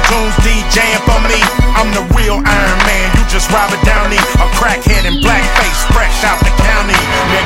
goons DJing for me. I'm the real Iron Man, you just Robert Downey, a crackhead in blackface, fresh out the county.